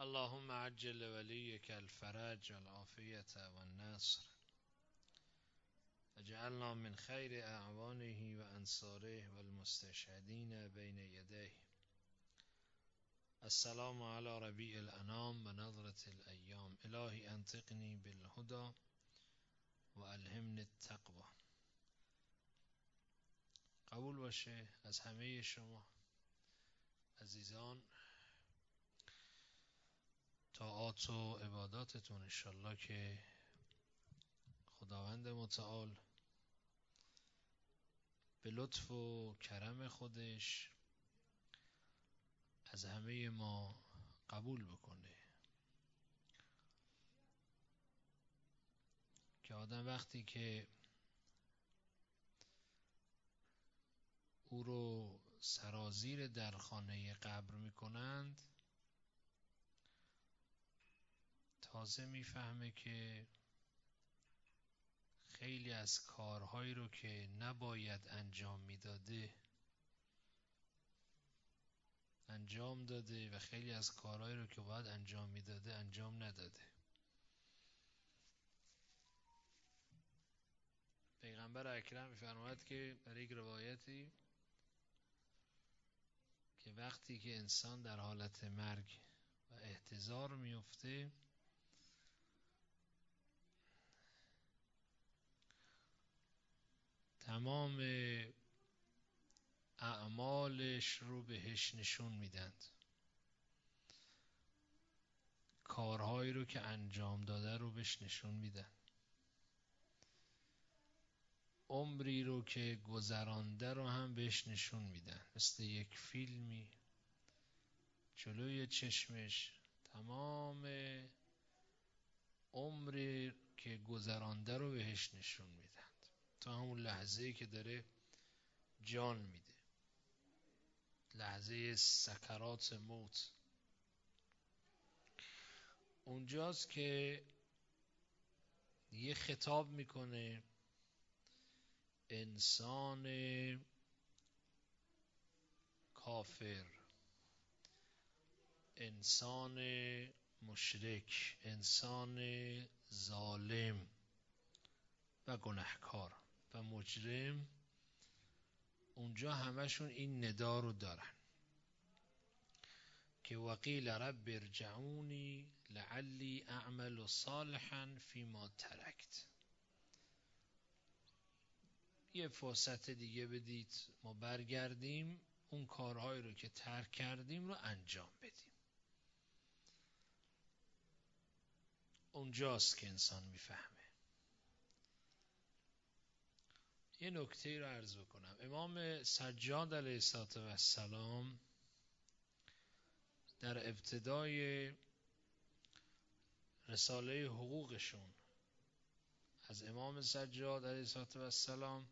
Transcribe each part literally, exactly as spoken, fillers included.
اللهم عجل لوليك الفرج والعافية والنصر اجعلنا من خير اعوانه وانصاره والمستشهدين بين يديه. السلام على ربيع الانام و نظرة الايام. الهی انطقنی بالهدى و الهمنی التقوى. قبول باشه از همه شما عزیزان طاعات و عباداتتون انشالله که خداوند متعال به لطف و کرم خودش از همه ما قبول بکنه. که آدم وقتی که او رو سرازیر در خانه قبر میکنند تازه میفهمه که خیلی از کارهایی رو که نباید انجام میداده انجام داده و خیلی از کارهایی رو که باید انجام میداده انجام نداده. پیغمبر اکرم میفرماید که در یک روایتی که وقتی که انسان در حالت مرگ و احتضار میفته تمام اعمالش رو بهش نشون میدند، کارهایی رو که انجام داده رو بهش نشون میدن، عمری رو که گذرانده رو هم بهش نشون میدن. مثل یک فیلمی جلوی چشمش تمام عمری که گذرانده رو بهش نشون میدن تا همون لحظه‌ای که داره جان میده، لحظه سکرات موت. اونجاست که یه خطاب میکنه انسان کافر، انسان مشرک، انسان ظالم و گناهکار و مجرم، اونجا همشون این ندا رو دارن که وقیل رب ارجعونی لعلی اعمل صالحا فیما ترکت. یه فرصت دیگه بدید ما برگردیم اون کارهایی رو که ترک کردیم رو انجام بدیم. اونجاست که انسان میفهمه. یه نکته رو عرض بکنم. امام سجاد علیه السلام در ابتدای رساله حقوقشون از امام سجاد علیه السلام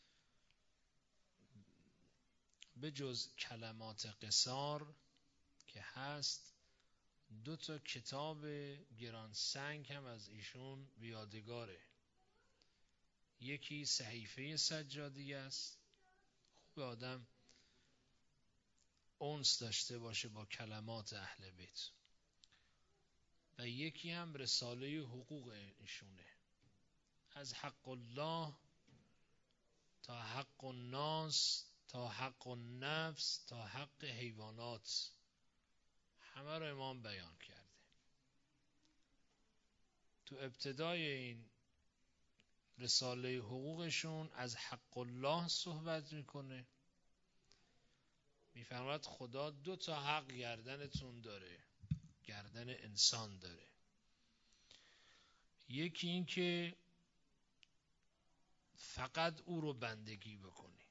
به جز کلمات قصار که هست دو تا کتاب گران سنگ هم از ایشون بیادگاره. یکی صحیفه سجادی است، خوب آدم انس داشته باشه با کلمات اهل بیت، و یکی هم رساله حقوق ایشونه، از حق الله تا حق الناس تا حق النفس تا حق حیوانات، همه رو امام بیان کرده. تو ابتدای این رساله حقوقشون از حق الله صحبت میکنه، میفرماید خدا دو تا حق گردنتون داره، گردن انسان داره. یکی این که فقط او رو بندگی بکنی،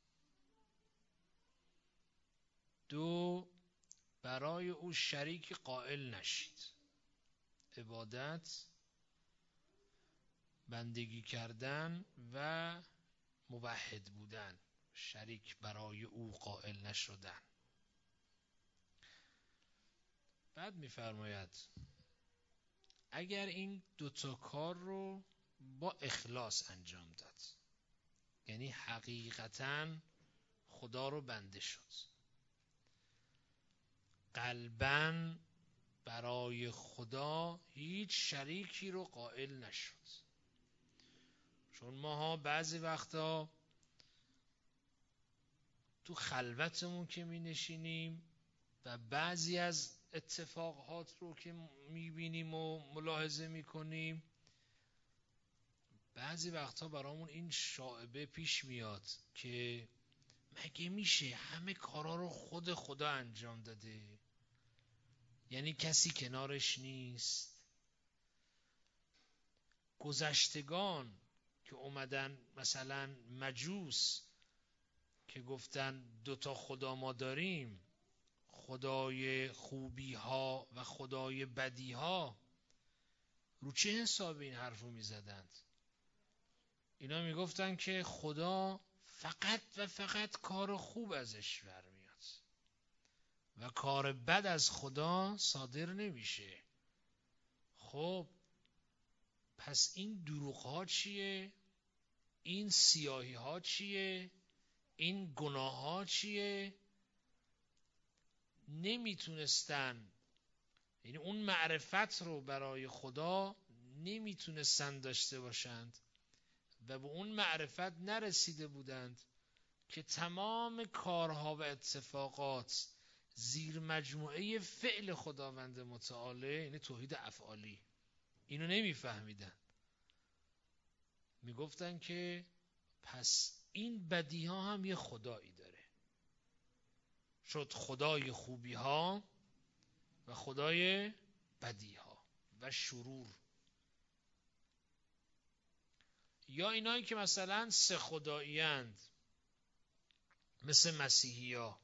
دو برای او شریک قائل نشید. عبادت، بندگی کردن و موحد بودن، شریک برای او قائل نشدن. بعد میفرماید اگر این دوتا کار رو با اخلاص انجام داد، یعنی حقیقتاً خدا رو بنده شد، قلباً برای خدا هیچ شریکی رو قائل نشد. چون ماها بعضی وقتا تو خلوتمون که می نشینیم و بعضی از اتفاقات رو که می بینیم و ملاحظه می کنیم، بعضی وقتا برامون این شائبه پیش میاد که مگه میشه همه کارا رو خود خدا انجام داده؟ یعنی کسی کنارش نیست. گذشتگان که اومدن مثلا مجوس که گفتن دوتا خدا ما داریم، خدای خوبی ها و خدای بدی ها، رو چه حساب این حرف رو می زدند؟ اینا می گفتن که خدا فقط و فقط کار خوب ازش برمیاد و کار بد از خدا صادر نمیشه. خب پس این دروغ ها چیه؟ این سیاهی ها چیه؟ این گناه ها چیه؟ نمیتونستن، یعنی اون معرفت رو برای خدا نمیتونستن داشته باشند و به اون معرفت نرسیده بودند که تمام کارها و اتفاقات زیر مجموعه فعل خداوند متعال، یعنی توحید افعالی، اینو نمیفهمیدن. میگفتن که پس این بدی ها هم یه خدایی داره. شد خدای خوبی ها و خدای بدی ها و شرور. یا اینایی که مثلا سه خدایی اند، مثل مسیحی ها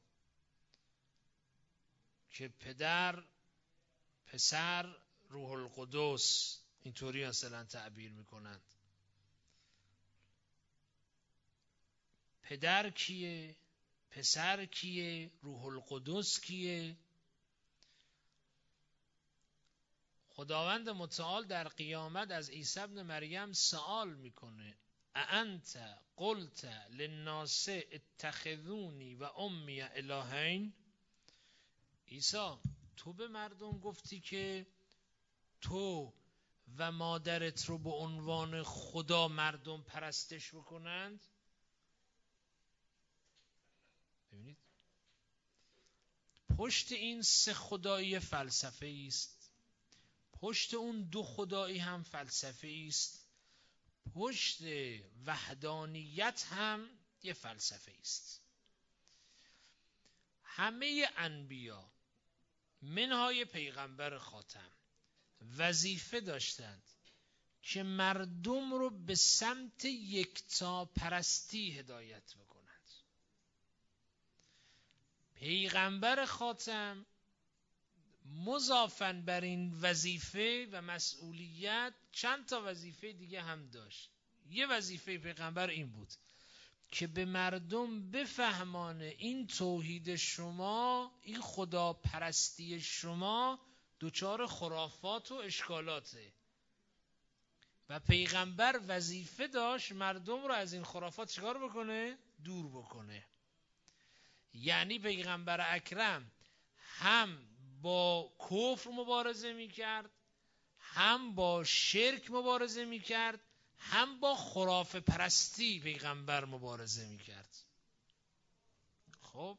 که پدر، پسر، روح القدس، اینطوری مثلا تعبیر میکنند. پدر کیه؟ پسر کیه؟ روح القدس کیه؟ خداوند متعال در قیامت از عیسی ابن مریم سوال میکنه: اانت قلت للناس اتخذونی و امی الهین؟ عیسی، تو به مردم گفتی که تو و مادرت رو به عنوان خدا مردم پرستش بکنند؟ ببینید پشت این سه خدایی فلسفه است، پشت اون دو خدایی هم فلسفه است، پشت وحدانیت هم یه فلسفه است. همه انبیا منهای پیغمبر خاتم وظیفه داشتند که مردم رو به سمت یکتا پرستی هدایت بکنند. پیغمبر خاتم مضافاً بر این وظیفه و مسئولیت چند تا وظیفه دیگه هم داشت. یه وظیفه پیغمبر این بود که به مردم بفهمانه این توحید شما، این خدا پرستی شما دوچار خرافات و اشکالاته و پیغمبر وظیفه داشت مردم رو از این خرافات چیکار بکنه؟ دور بکنه. یعنی پیغمبر اکرم هم با کفر مبارزه میکرد، هم با شرک مبارزه میکرد، هم با خرافه پرستی پیغمبر مبارزه میکرد. خب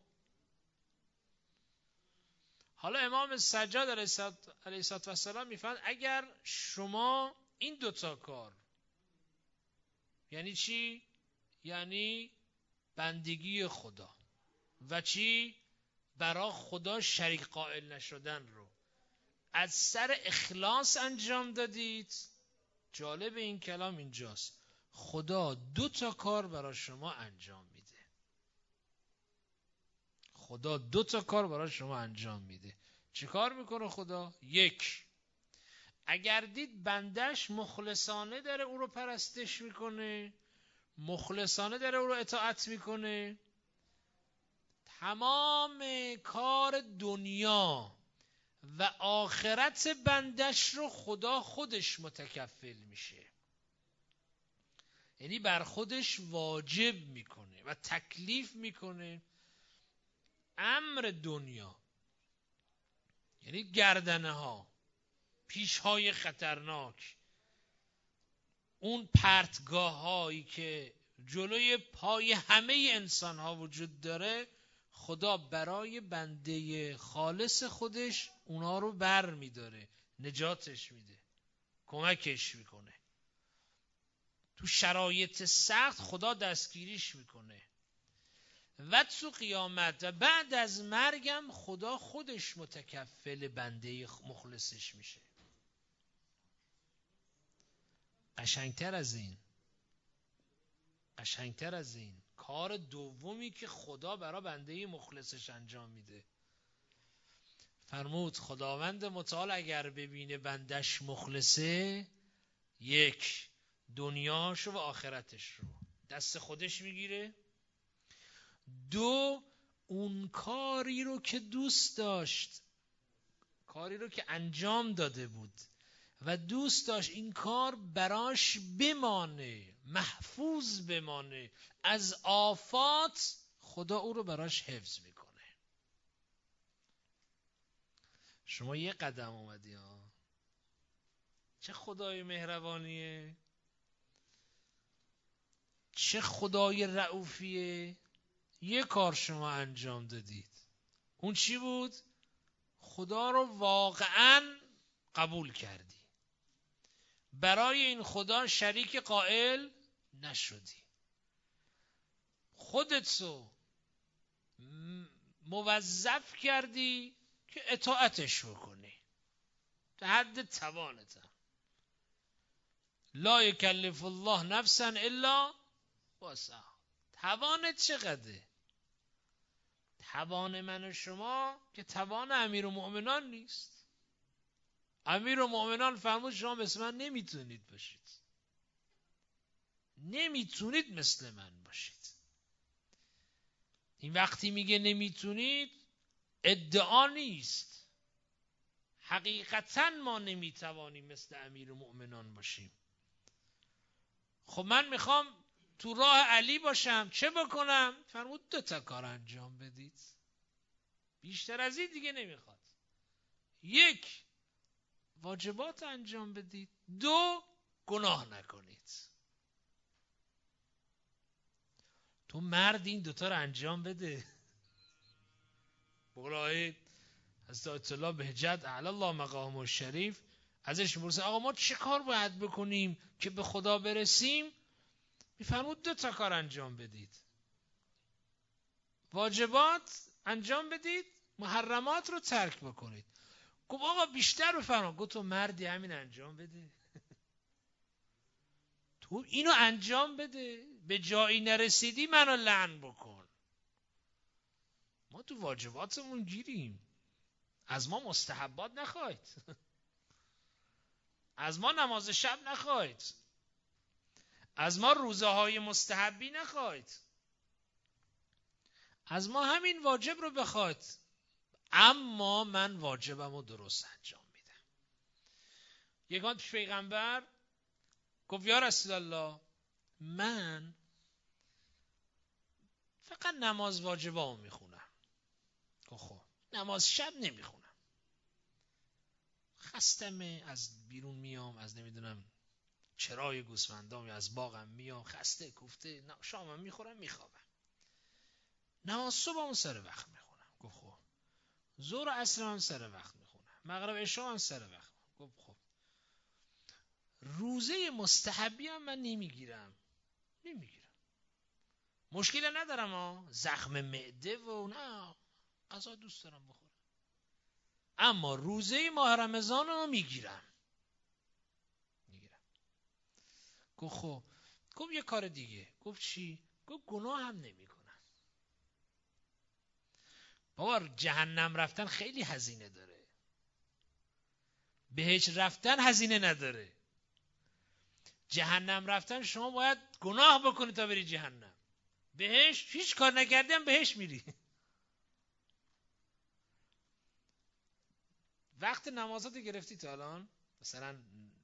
حالا امام سجاد علیه السلام میفرماید اگر شما این دوتا کار، یعنی چی؟ یعنی بندگی خدا و چی؟ برای خدا شریک قائل نشدن رو از سر اخلاص انجام دادید. جالب این کلام اینجاست، خدا دو تا کار برای شما انجام میده. خدا دو تا کار برای شما انجام میده. چی کار میکنه خدا؟ یک، اگر دید بندش مخلصانه داره او رو پرستش میکنه، مخلصانه داره او رو اطاعت میکنه، تمام کار دنیا و آخرت بندش رو خدا خودش متکفل میشه. یعنی بر خودش واجب میکنه و تکلیف میکنه امر دنیا، یعنی گردنه ها، پیش های خطرناک، اون پرتگاه هایی که جلوی پای همه انسان ها وجود داره، خدا برای بنده خالص خودش اونا رو بر میداره، نجاتش میده، کمکش میکنه. تو شرایط سخت خدا دستگیریش میکنه و تو قیامت و بعد از مرگم خدا خودش متکفل بنده مخلصش میشه. قشنگتر از این، قشنگتر از این کار دومی که خدا برای بنده مخلصش انجام میده، فرمود خداوند متعال اگر ببینه بندش مخلصه، یک، دنیاشو و آخرتش رو دست خودش میگیره. دو، اون کاری رو که دوست داشت، کاری رو که انجام داده بود و دوست داشت این کار براش بمانه، محفوظ بمانه از آفات، خدا او رو براش حفظ میکنه. شما یه قدم اومدی ها، چه خدای مهربانیه، چه خدای رئوفیه. یه کار شما انجام دادید، اون چی بود؟ خدا رو واقعا قبول کردی، برای این خدا شریک قائل نشدی، خودتو موظف کردی که اطاعتش بکنی تا حد توانت. لا یکلف الله نفسا الا وسعها. توانت چقدره؟ توان من و شما که توان امیرالمؤمنان نیست. امیرالمؤمنان فرمود شما مثل من نمیتونید باشید، نمیتونید مثل من باشید. این وقتی میگه نمیتونید ادعا نیست، حقیقتا ما نمیتوانیم مثل امیرالمؤمنان باشیم. خب من میخوام تو راه علی باشم، چه بکنم؟ فرمود دو تا کار انجام بدید، بیشتر از این دیگه نمیخواد. یک، واجبات انجام بدید. دو، گناه نکنید. تو مرد این دوتا رو انجام بده. بقولای حضرت آیت الله بهجت اعلی الله مقام الشریف ازش میپرسه آقا ما چه کار باید بکنیم که به خدا برسیم؟ میفرمود دو تا کار انجام بدید، واجبات انجام بدید، محرمات رو ترک بکنید. گفت آقا بیشتر بفرما. گفت تو مردی همین انجام بده. تو اینو انجام بده، به جایی نرسیدی منو لعن بکن. ما تو واجباتمون گیریم، از ما مستحبات نخواید، از ما نماز شب نخواید، از ما روزه های مستحبی نخواید، از ما همین واجب رو بخواید. اما من واجبم رو درست انجام میدم. یکان پیش پیغمبر گفت یا رسول الله من فقط نماز واجبامو میخونم. گفت خب نماز شب نمیخونم، خستمه، از بیرون میام، از نمیدونم چرای گوسفندام یا از باغم میام، خسته کوفته، شامم میخورم میخوابم. نماز صبحم سر وقت میخونم. گفت خب ظهر و عصرم سر وقت میخونم، مغرب عشا هم سر وقت. گفت خب روزه مستحبی هم من نمیگیرم. نمیگیرم مشکل ندارم ها، زخم معده و نه، غذا دوست دارم بخورم، اما روزه ماه رمضان رو میگیرم. میگیرم. گفت خب گفت یه کار دیگه. گفت چی؟ گفت گناه هم نمی کنم. بابا جهنم رفتن خیلی هزینه داره، بهشت رفتن هزینه نداره. جهنم رفتن شما باید گناه بکنی تا بری جهنم. بهشت هیچ کار نکردیم بهشت میری. وقت نمازات گرفتی تا الان؟ مثلا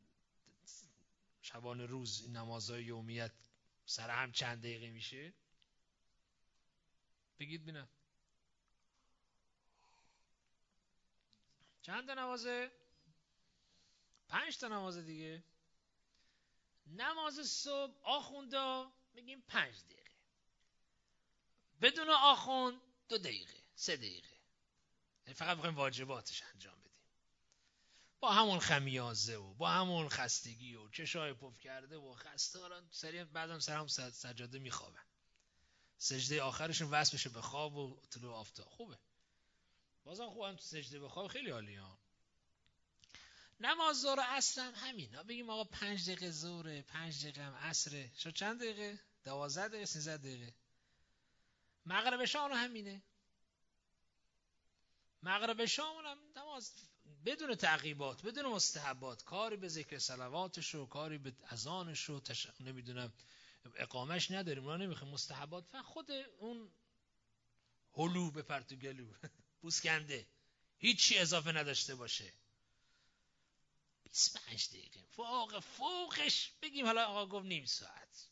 شبانه روز این نمازهای یومیت سر هم چند دقیقه میشه؟ بگید بینم. چند تا نمازه؟ پنج تا نماز دیگه. نماز صبح آخوندا میگیم پنج دقیقه، بدون آخوند دو دقیقه سه دقیقه، فقط میخوایم واجباتش انجام بدیم، با همون خمیازه و با همون خستگی و چشای پف کرده و خسته حالا سریع بعدم سرم سجاده میخوابن، سجده آخرشون وصل بشه به خواب و طلوع آفتاب. خوبه، بازم خوبم تو سجده به خواب خیلی عالیه. نماز ظهر و عصر هم همین، بگیم آقا پنج دقیقه ظهره، پنج دقیقه هم عصره، شد چند دقیقه؟ دوازده دقیقه سیزده دقیقه. مغرب شام همینه، مغرب شام هم نماز بدون تعقیبات، بدون مستحبات، کاری به ذکر صلواتش و کاری به اذانش و تش... نمیدونم اقامش نداریم، اونا نمیخوایم مستحبات، و خود اون هلو به پرتوگلو بوسکنده هیچی اضافه نداشته باشه، بیست و پنج دقیقه. فوق فوقش بگیم حالا آقا گفت نیم ساعت،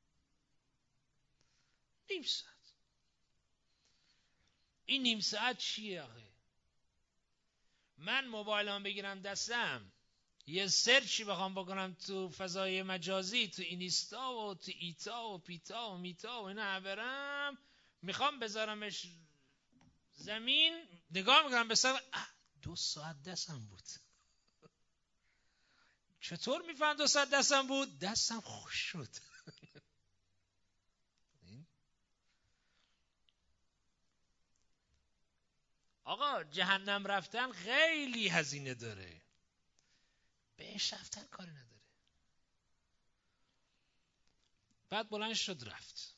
نیم ساعت. این نیم ساعت چیه آخه؟ من موبایلم بگیرم دستم یه سرچی بخوام بکنم تو فضای مجازی، تو اینستا و تو ایتا و پیتا و میتا و اینا برم، میخوام بذارمش زمین، نگاه میکنم به سر، دو ساعت دستم بود. چطور میفهم دو ساعت دستم بود؟ دستم خوش شد. آقا جهنم رفتن خیلی هزینه داره، بهش رفتن کاری نداره. بعد بلند شد رفت.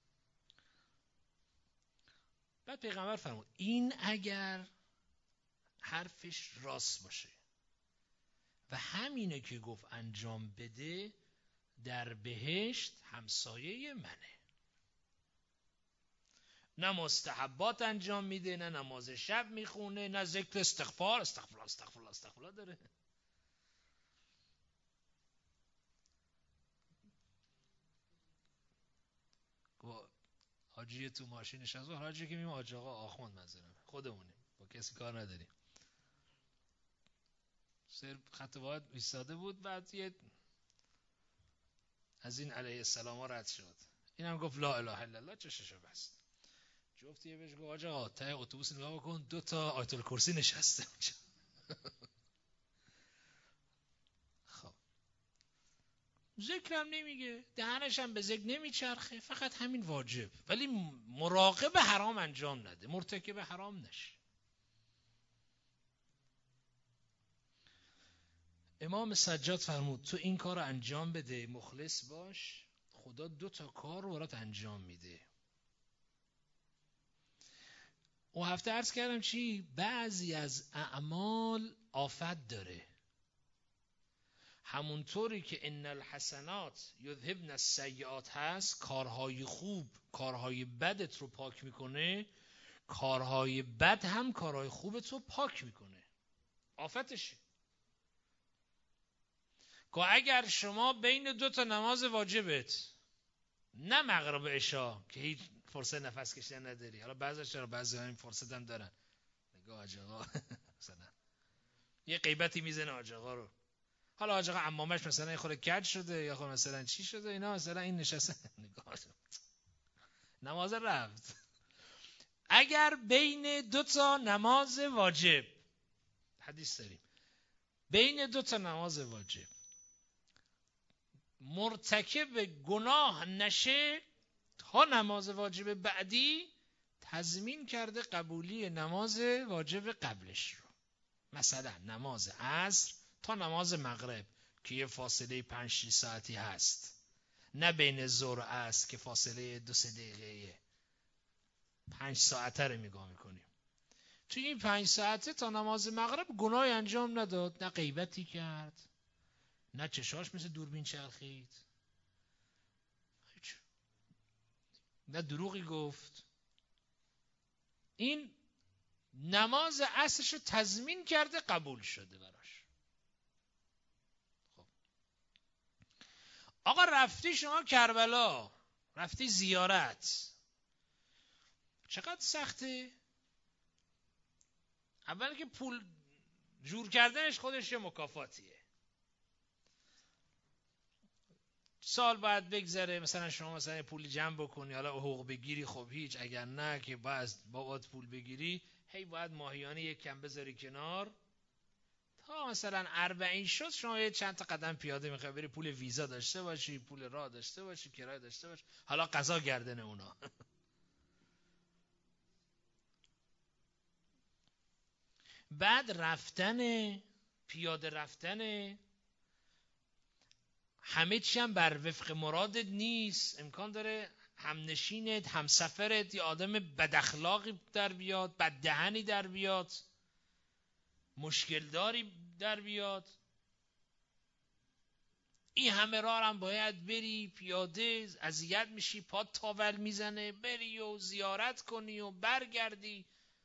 بعد پیغمبر فرمود این اگر حرفش راست باشه و همینه که گفت انجام بده، در بهشت همسایه منه. نه مستحبات انجام میده، نه نماز شب میخونه، نه ذکر استغفار استغفار استغفار استغفار داره. حاجی تو ماشینش از حاجی که میگم حاج آقا آخوند منظورم خودمونیم، با کسی کار نداریم. سر خط واحد ایستاده بود، بعد یه از این علیه السلام ها رد شد، اینم گفت لا اله الا الله، چششو بست. جفتی بهش گفت حاج آقا ته اتوبوس نگاه بکن، دو تا آیت الکرسی نشسته اونجا. خب ذکرم نمیگه، دهنش هم به ذکر نمیچرخه، فقط همین واجب، ولی مراقب حرام انجام نده، مرتکب حرام نشه. امام سجاد فرمود تو این کار رو انجام بده، مخلص باش، خدا دو تا کار رو برات انجام میده. اون هفته عرض کردم چی؟ بعضی از اعمال آفت داره، همونطوری که ان الحسنات یذهبن السیئات هست، کارهای خوب کارهای بدت رو پاک میکنه، کارهای بد هم کارهای خوبت رو پاک میکنه. آفتشه که اگر شما بین دو تا نماز واجبت، نه مغرب عشا که هیچ فرصت نفس کشیدن نداری، حالا بعضیش چرا بعضی همین فرصت هم دارن، نگاه حاج آقا مثلا یه غیبتی میزنه حاج آقا رو، حالا حاج آقا عمامش مثلا یه خورده کج شده یا خود مثلا چی شده اینا، مثلا این نشسته نگاه نماز رفت. اگر بین دو تا نماز واجب، حدیث داریم، بین دو تا نماز واجب مرتکب گناه نشه، تا نماز واجب بعدی تضمین کرده قبولی نماز واجب قبلش رو. مثلا نماز عصر تا نماز مغرب که یه فاصله پنج شش ساعتی هست، نه بین ظهر و عصر که فاصله دو سه دقیقه، پنج ساعته رو نگاه میکنیم. توی این پنج ساعته تا نماز مغرب گناهی انجام نداد، نه غیبتی کرد، نه چشاش مثل دوربین چرخید، نه دروغی گفت. این نماز عصرش رو تضمین کرده قبول شده براش. خب آقا رفتی شما کربلا، رفتی زیارت، چقدر سخته؟ اول که پول جور کردنش خودش یه مکافاتیه. سال باید بگذره، مثلا شما مثلا پول جمع بکنی، حالا حقوق بگیری خب هیچ، اگر نه که باید باید پول بگیری، هی باید ماهیانه یک کم بذاری کنار تا مثلا اربعین شد، شما یه چند تا قدم پیاده میخوای بری پول ویزا داشته باشی، پول راه داشته باشی، کرایه داشته باشی، حالا قضا گردن اونا. بعد رفتن، پیاده رفتن، همه چی هم بر وفق مرادت نیست. امکان داره همنشینت، همسفرت یه آدم بد اخلاقی در بیاد، بد دهنی در بیاد، مشکل داری در بیاد. این همه راه هم باید بری پیاده، اذیت میشی، پات تاول میزنه، بری و زیارت کنی و برگردی.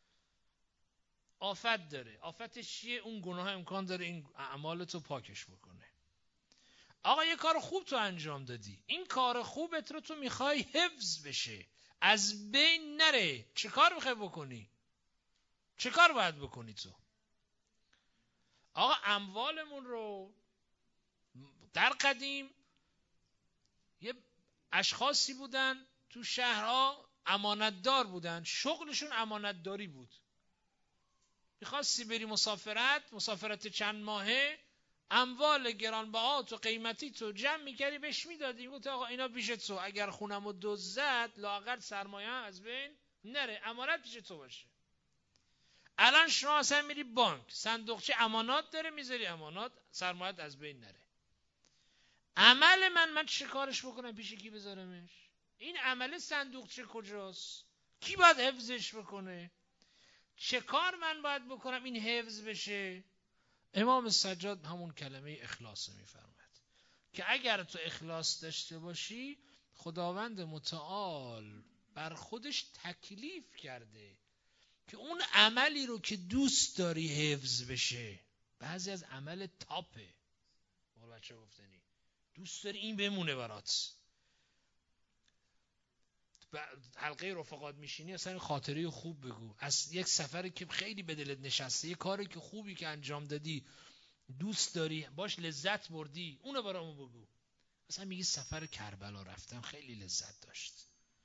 آفت داره. آفتش چیه؟ اون گناه امکان داره این اعمالتو پاکش بکنه. آقا یه کار خوب تو انجام دادی، این کار خوبت رو تو میخوای حفظ بشه، از بین نره، چه کار میخوای بکنی؟ چه کار باید بکنی تو؟ آقا اموالمون رو در قدیم یه اشخاصی بودن تو شهرها امانتدار بودن، شغلشون امانتداری بود. میخواستی بری مسافرت، مسافرت چند ماهه، اموال گرانبهات و قیمتی تو جمع میکردی بهش میدادی، گفت آقا اینا پیش تو، اگر خونمو دزد لااقل سرمایه از بین نره، امانت پیش تو باشه. الان شما اصلا میری بانک، صندوقچه امانات داره، میذاری امانات، سرمایه از بین نره. عمل من من چه کارش بکنم؟ پیش کی بذارمش؟ این عمل صندوقچه کجاست؟ کی باید حفظش بکنه؟ چه کار من باید بکنم این حفظ بشه؟ امام سجاد همون کلمه اخلاص میفرماد که اگر تو اخلاص داشته باشی، خداوند متعال بر خودش تکلیف کرده که اون عملی رو که دوست داری حفظ بشه. بعضی از عمل تاپه، ما بچه گفتنی دوست داری این بمونه برات، حلقه رفقات میشینی اصلا خاطره خوب بگو از یک سفری که خیلی به دلت نشسته، یک کاری که خوبی که انجام دادی، دوست داری باش لذت بردی، اونو برامون بگو. مثلا میگی سفر کربلا رفتم خیلی لذت داشت،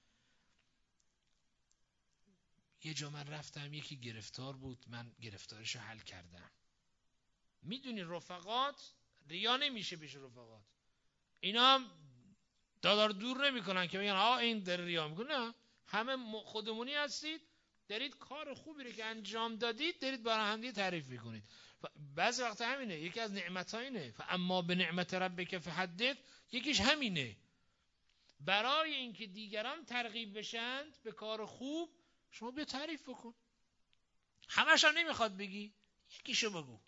یه جا من رفتم یکی گرفتار بود، من گرفتارشو حل کردم. میدونی رفقات ریا نمیشه پیش رفقات، اینا هم دادار دور نمی کنن که بگن آه این در ریا میکنه، نه، همه خودمونی هستید، دارید کار خوبی رو که انجام دادید دارید برای هم دیگه تعریف میکنید. بعضی وقت همینه، یکی از نعمت‌ها اینه، اما به نعمت ربک فحدث، یکیش همینه. برای اینکه دیگران ترغیب بشند به کار خوب، شما بیا تعریف بکن. همش هم نمیخواد بگی، یکیشو بگو،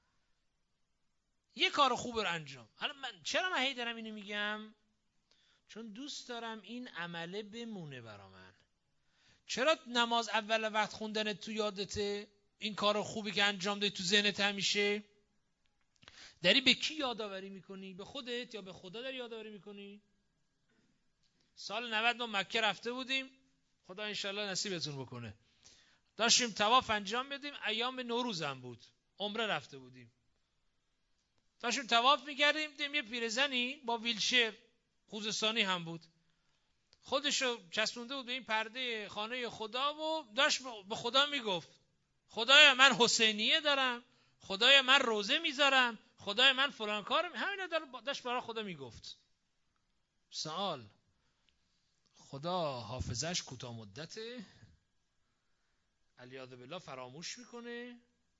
یه کار خوب رو انجام. حالا من چرا من هی دارم اینو میگم؟ چون دوست دارم این عمله بمونه برا من. چرا نماز اول وقت خوندن تو یادته؟ این کار خوبی که انجام دادی تو ذهنت همیشه؟ داری به کی یادآوری میکنی؟ به خودت یا به خدا داری یادآوری میکنی؟ سال نود ما مکه رفته بودیم، خدا انشالله نصیبتون بکنه، داشتیم طواف انجام بدیم، ایام نوروز هم بود، عمره رفته بودیم، داشتیم طواف میکردیم، دیدیم یه پیرزنی با ویلچر، خوزستانی هم بود، خودشو چسبونده بود به این پرده خانه خدا و داشت به خدا میگفت خدایا من حسینیه دارم، خدایا من روزه میذارم، خدایا من فلان کارم، همین داشت برای خدا میگفت. سوال، خدا حافظش کوتاه مدته؟ علیاذ بالله فراموش میکنه؟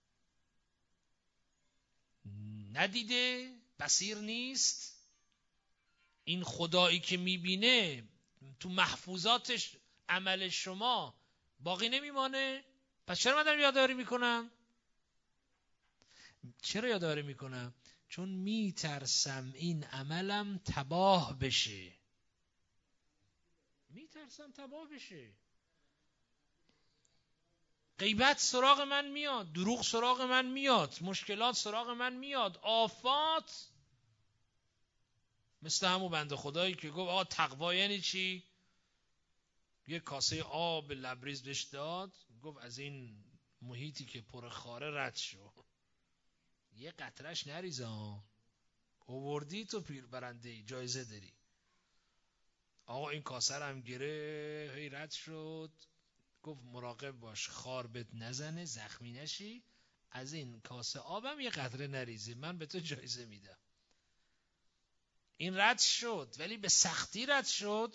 ندیده؟ بصیر نیست؟ این خدایی که میبینه تو محفوظاتش عمل شما باقی نمیمانه؟ پس چرا من دارم یادآوری میکنم؟ چرا یادآوری میکنم؟ چون میترسم این عملم تباه بشه، میترسم تباه بشه. غیبت سراغ من میاد، دروغ سراغ من میاد، مشکلات سراغ من میاد، آفات. مثل همون بنده خدایی که گفت آقا تقوا یعنی چی؟ یه کاسه آب لبریز بهش داد، گفت از این محیطی که پر خاره رد شو. یه قطرش نریزه ها، آوردی تو پیر برنده جایزه داری. آقا این کاسه هم گره هی رد شد، گفت مراقب باش خار بهت نزنه، زخمی نشی، از این کاسه آبم یه قطره نریزی، من به تو جایزه میدم. این رد شد، ولی به سختی رد شد.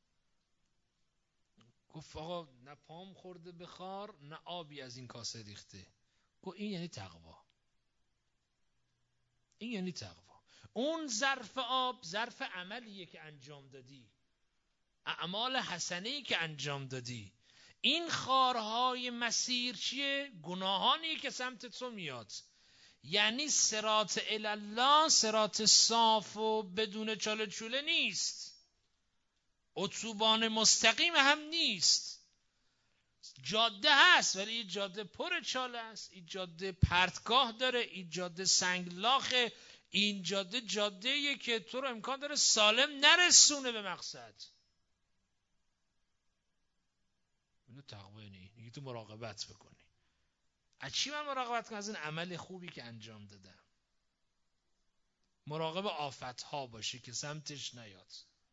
گفت آقا نه پام خورده به خار نه آبی از این کاسه ریخته. گفت این یعنی تقوا، این یعنی تقوا. اون ظرف آب ظرف عملیه که انجام دادی، اعمال حسنه‌ای که انجام دادی. این خارهای مسیر چیه؟ گناهانی که سمت تو میاد. یعنی صراط الله صراط صاف و بدون چاله چوله نیست، اتوبان مستقیم هم نیست. جاده هست ولی این جاده پر چاله است، این جاده پرتگاه داره، این جاده سنگلاخه، این جاده جاده‌ایه که تو رو امکان داره سالم نرسونه به مقصد. اینو تقوا نی، میگی تو مراقبت بکنی. از چی من مراقبت کنم؟ از این عمل خوبی که انجام دادم. مراقب آفت‌ها باشی که سمتش نیاد.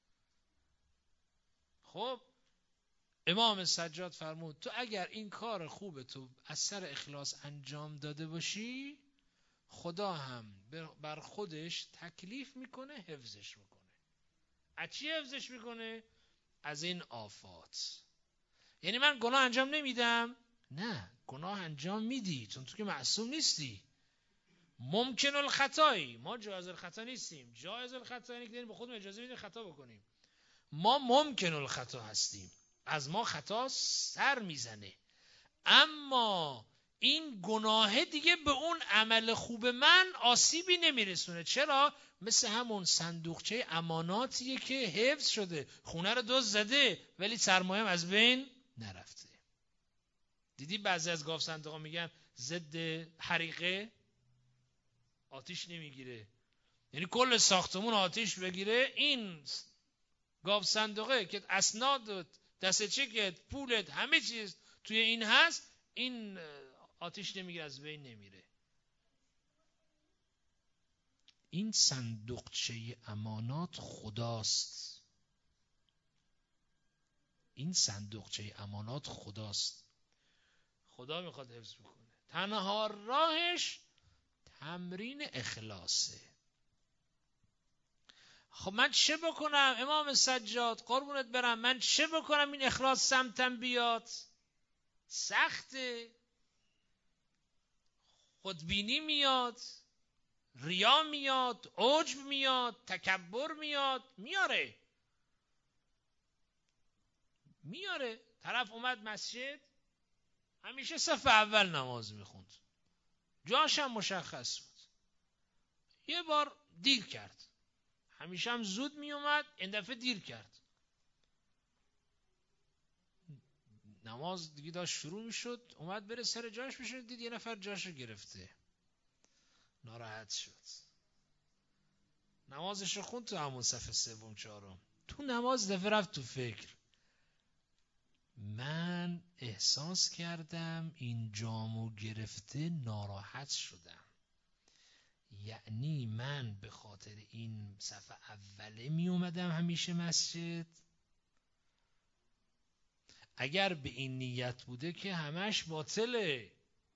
خب امام سجاد فرمود تو اگر این کار خوب تو از سر اخلاص انجام داده باشی، خدا هم بر خودش تکلیف میکنه حفظش میکنه. از چی حفظش میکنه؟ از این آفات. یعنی من گناه انجام نمیدم؟ نه، گناه انجام میدی، چون تو که معصوم نیستی. ممکن الخطایی، ما جایز الخطا نیستیم. جایز الخطا یعنی که به خودمون اجازه میدیم خطا بکنیم. ما ممکن الخطا هستیم، از ما خطا سر میزنه، اما این گناه دیگه به اون عمل خوب من آسیبی نمیرسونه. چرا؟ مثل همون صندوقچه اماناتیه که حفظ شده، خونه رو دزد زده ولی سرمایه‌ام از بین نرفته. دیدی بعضی از گاو صندوقا میگن ضد حریقه، آتیش نمیگیره. یعنی کل ساختمون آتیش بگیره، این گاو صندوقه که اسناد دسته چکت پولت همه چیز توی این هست، این آتیش نمیگیره، از بین نمیره. این صندوقچه امانات خداست. این صندوقچه امانات خداست. خدا میخواد حفظ بکنه. تنها راهش تمرین اخلاصه. خب من چه بکنم امام سجاد قربونت برم، من چه بکنم این اخلاص سمتم بیاد؟ سخته. خودبینی میاد، ریا میاد، عجب میاد، تکبر میاد، میاره میاره طرف اومد مسجد همیشه صف اول نماز میخوند، جاش هم مشخص بود. یه بار دیر کرد، همیشه هم زود میومد، این دفعه دیر کرد. نماز دیگه داشت شروع میشد، اومد بره سر جاش بشه، دید یه نفر جاشو گرفته، ناراحت شد. نمازش رو خوند تو همون صف سوم چهارم. تو نماز دفعه رفت تو فکر، من احساس کردم این جامو گرفته ناراحت شدم، یعنی من به خاطر این صف اوله می اومدم همیشه مسجد. اگر به این نیت بوده که همش باطله.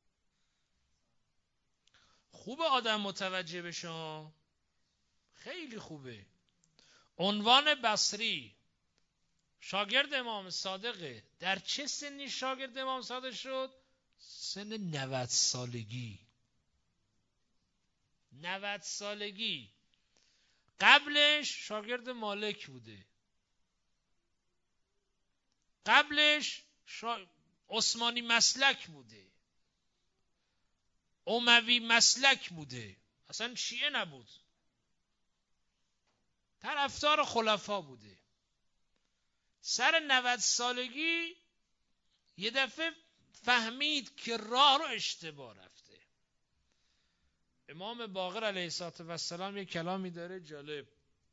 خوبه آدم متوجه بشه، خیلی خوبه. عنوان بصری شاگرد امام صادقه. در چه سنی شاگرد امام صادق شد؟ سن نود سالگی. نود سالگی. قبلش شاگرد مالک بوده، قبلش شا... عثمانی مسلک بوده، اموی مسلک بوده، اصلا شیعه نبود، طرفدار خلفا بوده. سر نود سالگی یه دفعه فهمید که راه رو اشتباه رفته. امام باقر علیه السلام یه کلامی داره جالب،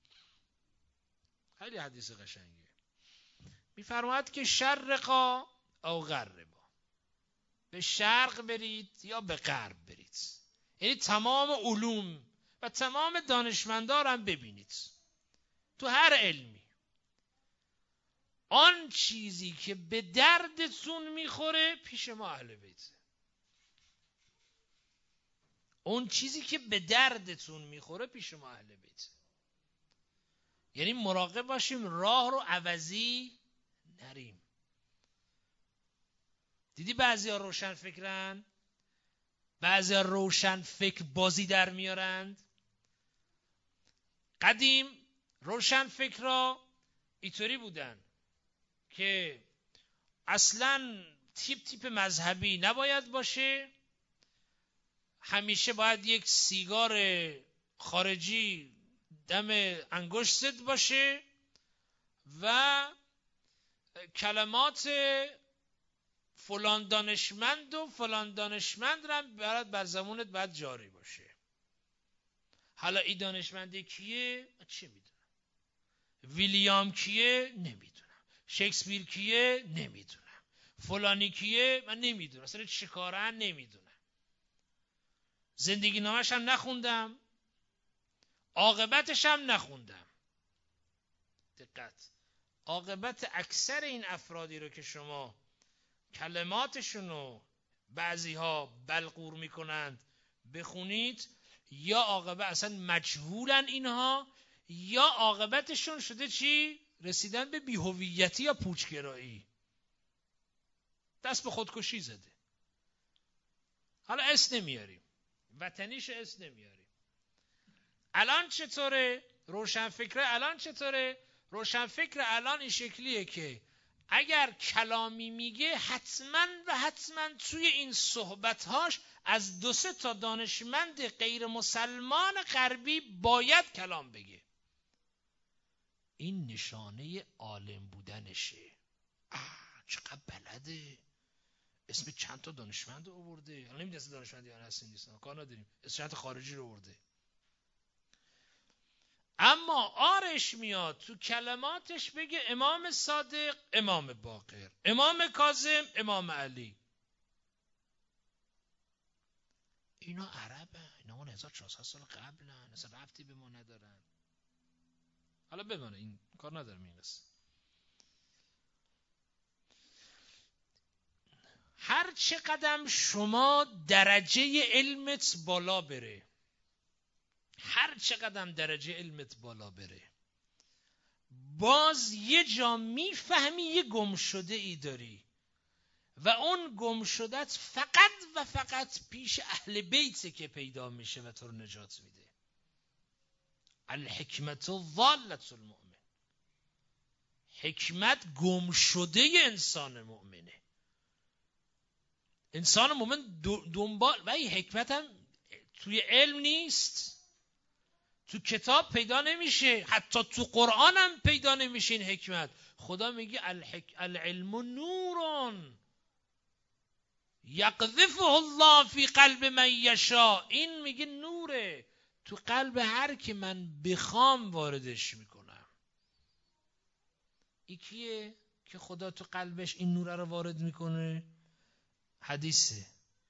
خیلی حدیث قشنگه. میفرماید که شرقا او غربا، به شرق برید یا به غرب برید. یعنی تمام علوم و تمام دانشمندان هم ببینید تو هر علمی، آن چیزی که به دردتون میخوره پیش ما اهل بیت، اون چیزی که به دردتون میخوره پیش ما اهل بیت. یعنی مراقب باشیم راه رو عوضی نریم. دیدی بعضی ها روشن فکرن، بعضی ها روشن فکر بازی در میارند. قدیم روشن فکرها اینطوری بودن که اصلا تیپ تیپ مذهبی نباید باشه، همیشه باید یک سیگار خارجی دم انگشتت باشه و کلمات فلان دانشمند و فلان دانشمند را برات بر زبونت باید جاری باشه. حالا این دانشمنده کیه؟ چه میدونم. ویلیام کیه؟ نمیدونم. شکسپیر کیه؟ نمیدونم. فلانی کیه؟ من نمیدونم. اصلا چه کارن نمیدونم. زندگی نامش هم نخوندم، عاقبتش هم نخوندم. دقت، عاقبت اکثر این افرادی رو که شما کلماتشون رو بعضی ها بلغور میکنند بخونید، یا عاقبت اصلا مجهولن اینها، یا عاقبتشون شده چی؟ رسیدن به بی‌هویتی یا پوچگرایی، دست به خودکشی زده. حالا اس نمیاریم، وطنیش اس نمیاریم. الان چطوره؟ روشنفکر الان چطوره؟ روشنفکر الان این شکلیه که اگر کلامی میگه حتما و حتما توی این صحبتهاش از دو سه تا دانشمند غیر مسلمان غربی باید کلام بگه. این نشانه عالم بودنشه. آه چقدر بلده، اسم چند تا دانشمند رو آورده. الان نمیدونم اسم دانشمندی ها هستین نیستن، کار نداریم، اسم چند تا خارجی رو آورده. اما آرش میاد تو کلماتش بگه امام صادق، امام باقر، امام کاظم، امام علی. اینا عربن، اینا اون هزار و چهارصد سال قبلن، اصلا ربطی به ما ندارن. حالا بمانه، این کار ندارم این قصه. هر چه قدم شما درجه علمت بالا بره، هر چقدر درجه علمت بالا بره، باز یه جا میفهمی یه گم شده ای داری و اون گم شدت فقط و فقط پیش اهل بیته که پیدا میشه و تو رو نجات میده. الحکمت ضالت المؤمن، حکمت گم شده انسان مؤمنه. انسان مؤمن دنبال و این حکمت هم توی علم نیست، تو کتاب پیدا نمیشه، حتی تو قرآن هم پیدا نمیشه این حکمت. خدا میگه الحک... العلم نورون یقذفه الله فی قلب من یشاء. این میگه نوره، تو قلب هر که من بخوام واردش میکنم. این کیه که خدا تو قلبش این نوره رو وارد میکنه؟ حدیثه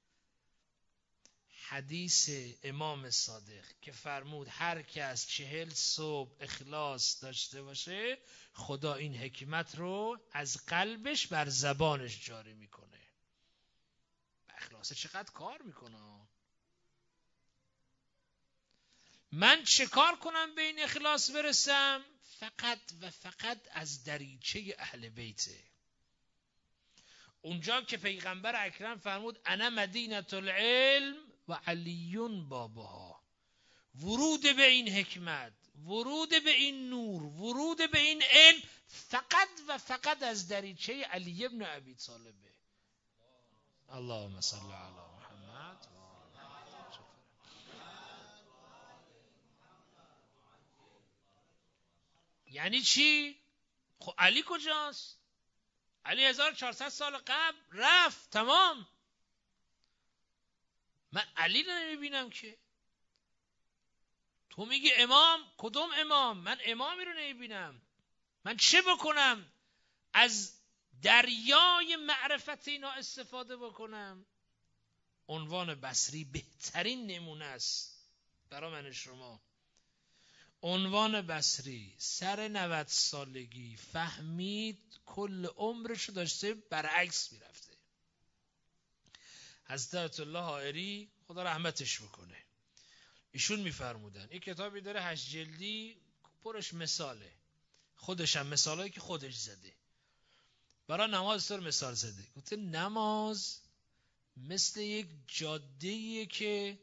حدیث امام صادق که فرمود هر کس چهل صبح اخلاص داشته باشه خدا این حکمت رو از قلبش بر زبانش جاری میکنه. اخلاص چقدر کار میکنه. من چه کار کنم به این اخلاص برسم؟ فقط و فقط از دریچه اهل بیته. اونجا که پیغمبر اکرم فرمود انا مدینة العلم و علیون بابها، ورود به این حکمت، ورود به این نور، ورود به این علم فقط و فقط از دریچه علی ابن ابی طالبه. اللهم صل علی محمد. یعنی چی؟ خب علی کجاست؟ علی هزار و چهارصد سال قبل رفت، تمام. من علی رو نمیبینم که. تو میگی امام، کدوم امام؟ من امامی رو نمیبینم. من چه بکنم از دریای معرفت اینا استفاده بکنم؟ عنوان بصری بهترین نمونه است برای من شما. عنوان بصری سر نود سالگی فهمید کل عمرش داشته برعکس میرفته. حضرت آیت الله حائری خدا رحمتش بکنه، ایشون میفرمودن این کتابی داره هشت جلدی پرش مثاله، خودش هم مثالایی که خودش زده برای نماز طور مثال زده. گفته نماز مثل یک جاده‌ایه که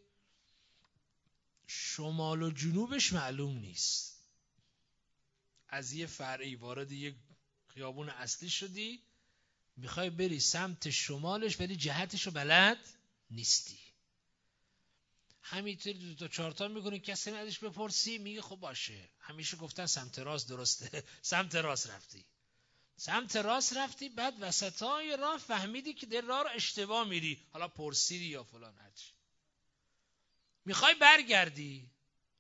شمال و جنوبش معلوم نیست. از یه فرعی وارد یک خیابون اصلی شدی، میخوای بری سمت شمالش ولی جهتش رو بلد نیستی. همینطوری دو تا چهار تا میکنی، کسی ازش بپرسی میگه خب باشه همیشه گفتن سمت راست درسته. سمت راست رفتی سمت راست رفتی بعد وسطای راه فهمیدی که در راه رو اشتباه میری، حالا پرسیدی یا فلان هرچی، میخوای برگردی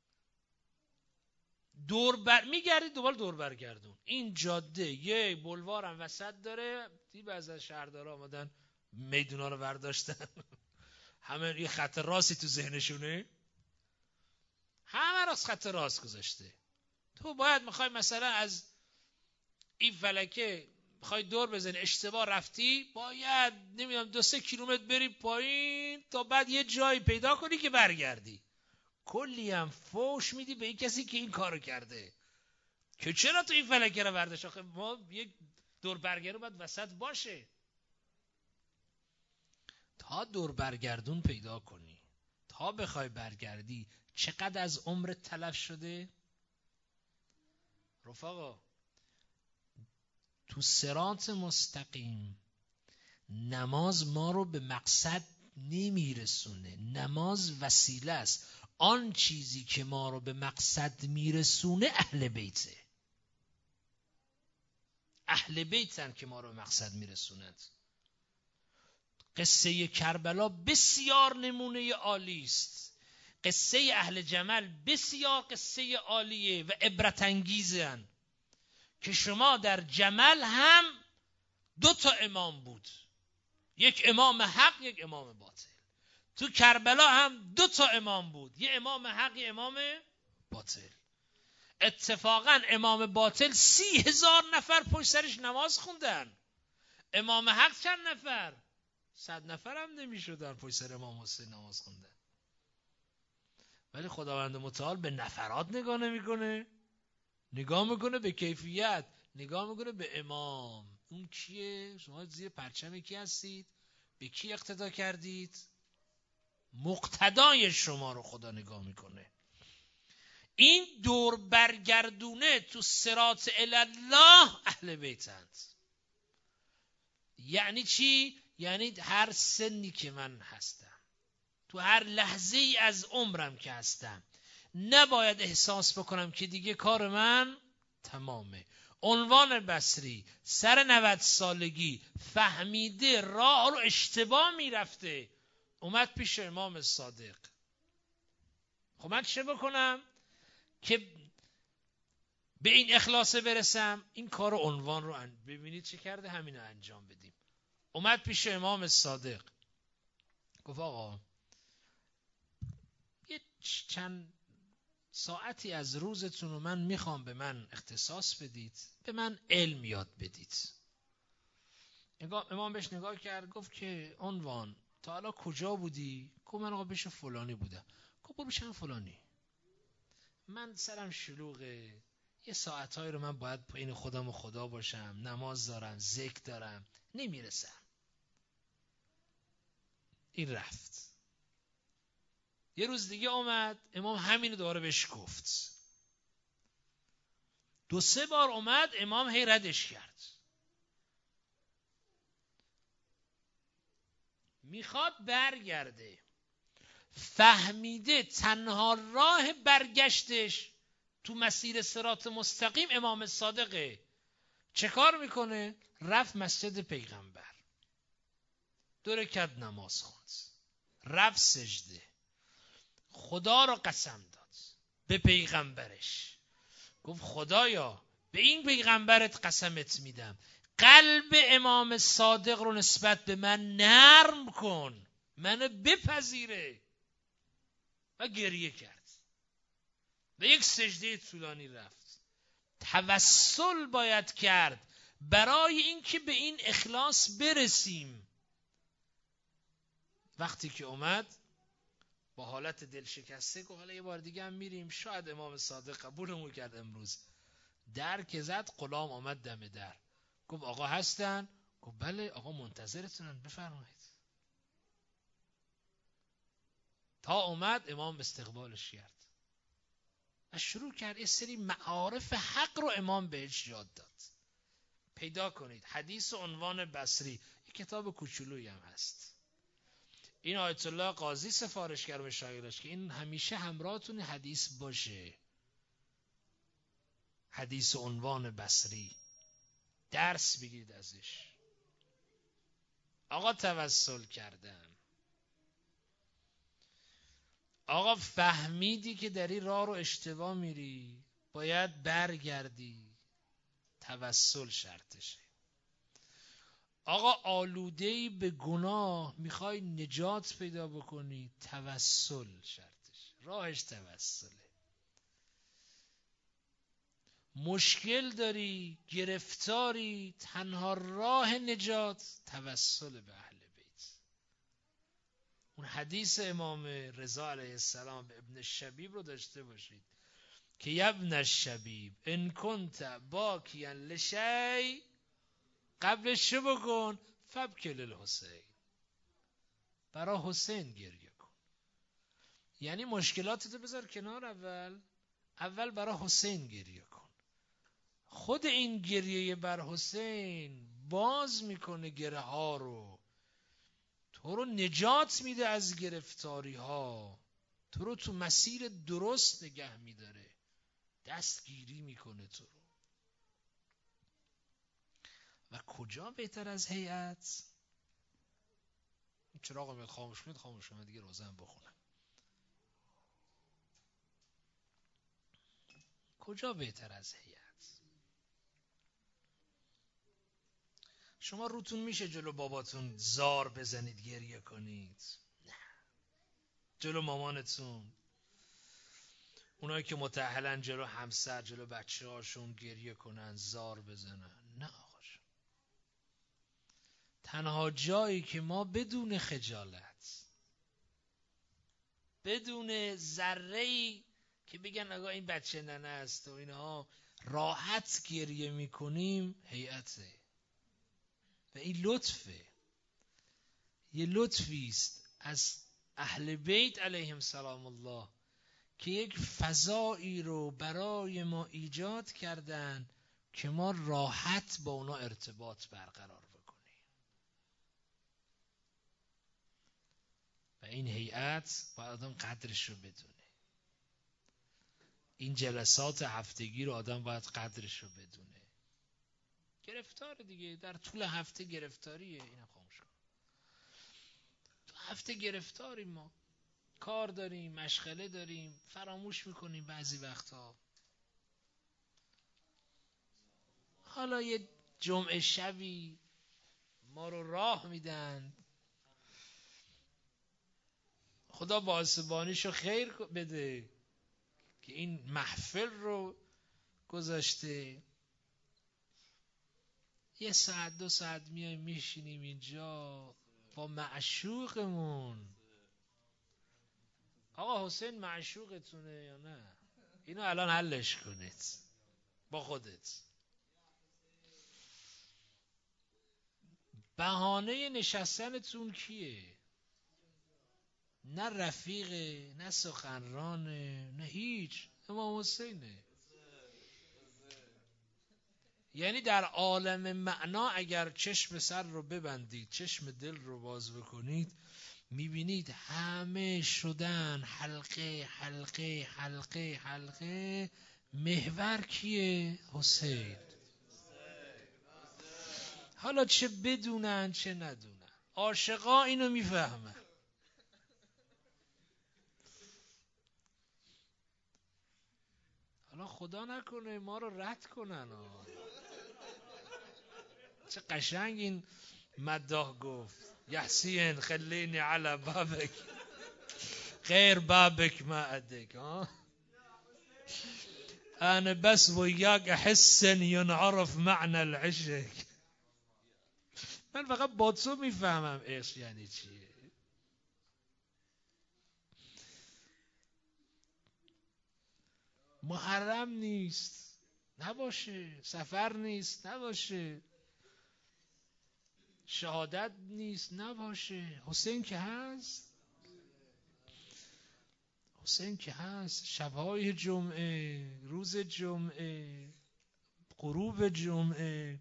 دور بر میگردی دوباره دور برگردون. این جاده یه بلوار هم وسط داره، دی بعضی از شهردارا آمدن میدونا رو برداشتن همه یه خط راستی تو ذهنشونه، همه راست خط راست گذاشته. تو باید میخوای مثلا از این فلکه میخوای دور بزنی اشتباه رفتی، باید نمیدونم دو سه کیلومتر بری پایین تا بعد یه جایی پیدا کنی که برگردی. کلی هم فوش میدی به این کسی که این کارو کرده که چرا تو این فلکه رو برداشت. آخه ما یک دور برگردون باید وسط باشه. تا دور برگردون پیدا کنی تا بخوای برگردی چقدر از عمرت تلف شده؟ رفقا تو صراط مستقیم نماز ما رو به مقصد نمیرسونه، نماز وسیله است. آن چیزی که ما رو به مقصد میرسونه اهل بیته، اهل بیتن که ما رو به مقصد میرسونند. قصه کربلا بسیار نمونه عالی است، قصه اهل جمل بسیار قصه عالیه و عبرت انگیزن که شما در جمل هم دو تا امام بود، یک امام حق یک امام باطل. تو کربلا هم دو تا امام بود، یه امام حق یه امام باطل. اتفاقا امام باطل سی هزار نفر پشت سرش نماز خوندن، امام حق چند نفر؟ صد نفر هم نمی شدن پشت سر امام حسین نماز خوندن. ولی خداوند متعال به نفرات نگاه نمی کنه، نگاه میکنه به کیفیت، نگاه میکنه به امام. اون کیه؟ شما زیر پرچم کی هستید؟ به کی اقتدا کردید؟ مقتدای شما رو خدا نگاه میکنه. این دور برگردونه تو صراط الله اهل بیتند. یعنی چی؟ یعنی هر سنی که من هستم، تو هر لحظه ای از عمرم که هستم، نباید احساس بکنم که دیگه کار من تمامه. عنوان بصری سر نود سالگی فهمیده راه رو اشتباه میرفته، اومد پیش امام صادق. خب من چه بکنم که به این اخلاصه برسم؟ این کار عنوان رو ان... ببینید چه کرده، همین رو انجام بدیم. اومد پیش امام صادق گفت آقا یه چند ساعتی از روزتون رو من میخوام به من اختصاص بدید، به من علم یاد بدید. امام بهش نگاه کرد گفت که عنوان تا حالا کجا بودی؟ گفت من آقا پیش فلانی بودم. گفت برو پیش فلانی، من سرم شلوغه، یه ساعتایی رو من باید بین خودم و خدا باشم، نماز دارم، ذکر دارم، نمیرسم. این رفت. یه روز دیگه اومد امام همین رو دوباره بهش گفت. دو سه بار اومد امام هی ردش کرد. میخواد برگرده، فهمیده تنها راه برگشتش تو مسیر صراط مستقیم امام صادقه. چه کار میکنه؟ رفت مسجد پیغمبر، دو رکعت نماز خوند، رفت سجده، خدا را قسم داد به پیغمبرش. گفت خدایا به این پیغمبرت قسمت میدم قلب امام صادق رو نسبت به من نرم کن، منو بپذیره و گریه کرد و یک سجده طولانی رفت. توسل باید کرد برای اینکه به این اخلاص برسیم. وقتی که اومد با حالت دل شکسته گفت حالا یه بار دیگه هم میریم، شاید امام صادق قبولمون کرد امروز. در که زد، غلام آمد دم در، گفت آقا هستن؟ گفت بله آقا منتظرتونن، بفرمایید. تا اومد امام استقبالش کرد و شروع کرد یه سری معارف حق رو امام بهش یاد داد. پیدا کنید حدیث عنوان بصری، یک کتاب کوچولویی هم هست، این آیت الله قاضی سفارش کرد به شاگردش که این همیشه همراهتون حدیث باشه. حدیث عنوان بصری، درس بگیرید ازش. آقا توسل کردن، آقا فهمیدی که در این راه رو اشتباه میری، باید برگردی، توسل شرطشه. آقا آلوده‌ای به گناه، میخوای نجات پیدا بکنی، توسل شرطشه، راهش توسله. مشکل داری، گرفتاری، تنها راه نجات توسل به اهل بیت. اون حدیث امام رضا علیه السلام به ابن شبیب رو داشته باشید که یا ابن الشبیب ان کنت باکیا لشی، قبلش چه بکن؟ فبکی للحسین، برای حسین گریه کن. یعنی مشکلاتتو بذار کنار، اول اول برای حسین گریه کن. خود این گریه بر حسین باز میکنه گره ها رو، تو رو نجات میده از گرفتاری ها، تو رو تو مسیر درست نگه میداره، دستگیری میکنه تو رو. و کجا بهتر از هیئت؟ چراغ میاد خاموش میاد خاموش میاد دیگه، روزن بخونم. کجا بهتر از هیئت؟ شما روتون میشه جلو باباتون زار بزنید گریه کنید؟ نه. جلو مامانتون، اونایی که متأهلن جلو همسر، جلو بچه هاشون گریه کنن، زار بزنن؟ نه آقا. تنها جایی که ما بدون خجالت، بدون ذره‌ای که بگن آقا این بچه ننه است و اینها، راحت گریه میکنیم هیئته. و این لطفه، یه لطفی است از اهل بیت علیهم سلام الله که یک فضایی رو برای ما ایجاد کردن که ما راحت با اونا ارتباط برقرار بکنیم. و این هیئت باید آدم قدرش رو بدونه. این جلسات هفتگی رو آدم باید قدرش رو بدونه. گرفتار دیگه، در طول هفته گرفتاریه. اینم خاموش کن. تو هفته گرفتاریم، ما کار داریم، مشغله داریم، فراموش میکنیم بعضی وقتا. حالا یه جمعه شبی ما رو راه میدن، خدا پاسبانیشو خیر بده که این محفل رو گذاشته. یه ساعت دو ساعت میایم میشینیم اینجا با معشوقمون. آقا حسین معشوقتونه یا نه؟ اینو الان حلش کنید با خودت. بهانه نشستنتون کیه؟ نه رفیقه، نه سخنرانه، نه هیچ، امام حسینه. یعنی در عالم معنا اگر چشم سر رو ببندید، چشم دل رو باز بکنید، میبینید همه شدن حلقه حلقه حلقه حلقه. محور کیه؟ حسین. حالا چه بدونن چه ندونن، عاشقا اینو میفهمن. حالا خدا نکنه ما رو رد کنن. چه قشنگ این مداح گفت، یا حسین خلینی علی بابک غیر بابك ما أدك ها أنا بس وياك أحس أن ينعرف معنى العشق. من فقط با تو میفهمم عشق یعنی چیه. محرم نیست نباشه، سفر نیست نباشه، شهادت نیست نباشه، حسین که هست، حسین که هست. شبهای جمعه، روز جمعه، غروب جمعه،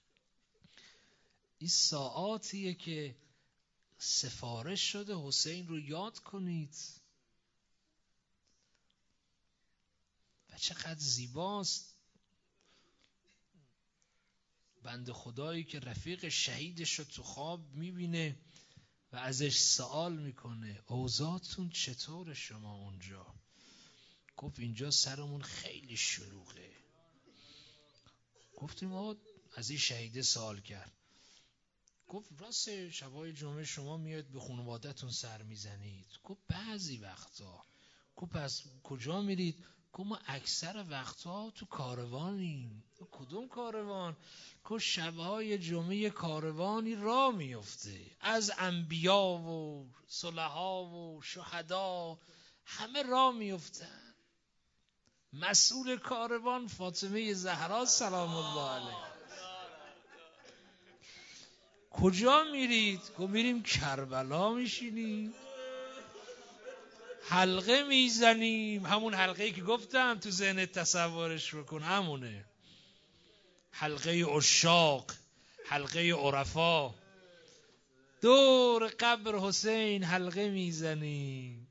این ساعاتیه که سفارش شده حسین رو یاد کنید و چقدر زیباست. بند خدایی که رفیق شهیدش رو تو خواب میبینه و ازش سوال میکنه اوضاعتون چطور شما اونجا؟ گفت اینجا سرمون خیلی شلوغه. گفتیم آقا از این شهیده سوال کرد. گفت راست شبای جمعه شما میاد به خانواده‌تون سر میزنید؟ گفت بعضی وقتا. گفت پس کجا میرید؟ گفت ما اکثر وقتا تو کاروانیم. کدوم کاروان؟ گفت شبهای جمعه کاروانی را میفته از انبیا و صلحا و شهدا، همه را میفتن. مسئول کاروان فاطمه زهرا سلام الله علیها. کجا میرید؟ گفت میریم کربلا میشینیم حلقه میزنیم. همون حلقه‌ای که گفتم تو ذهنت تصورش بکن، همونه حلقه عشاق، حلقه عرفا. دور قبر حسین حلقه میزنیم